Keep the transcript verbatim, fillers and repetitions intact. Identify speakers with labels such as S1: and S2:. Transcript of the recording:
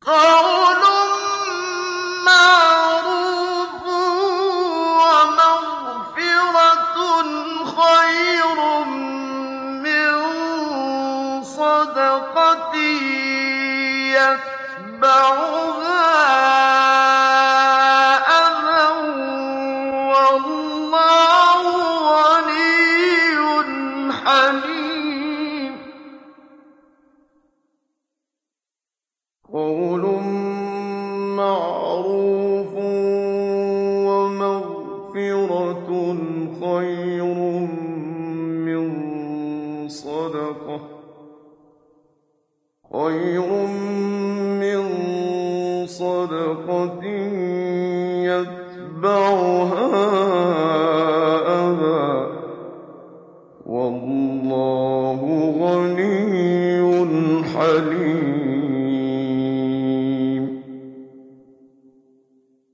S1: قَوْلٌ مَّعْرُوفٌ وَمَغْفِرَةٌ خَيْرٌ مِّن صَدَقَةٍ يَتْبَعُهَا أَذًى ۗ وَاللَّهُ غَنِيٌّ حَلِيمٌ. قَوْلٌ مَّعْرُوفٌ وَمَغْفِرَةٌ خَيْرٌ مِّن صَدَقَةٍ يَتْبَعُهَا أَذًى ۗ وَاللَّهُ غَنِيٌّ حَلِيمٌ.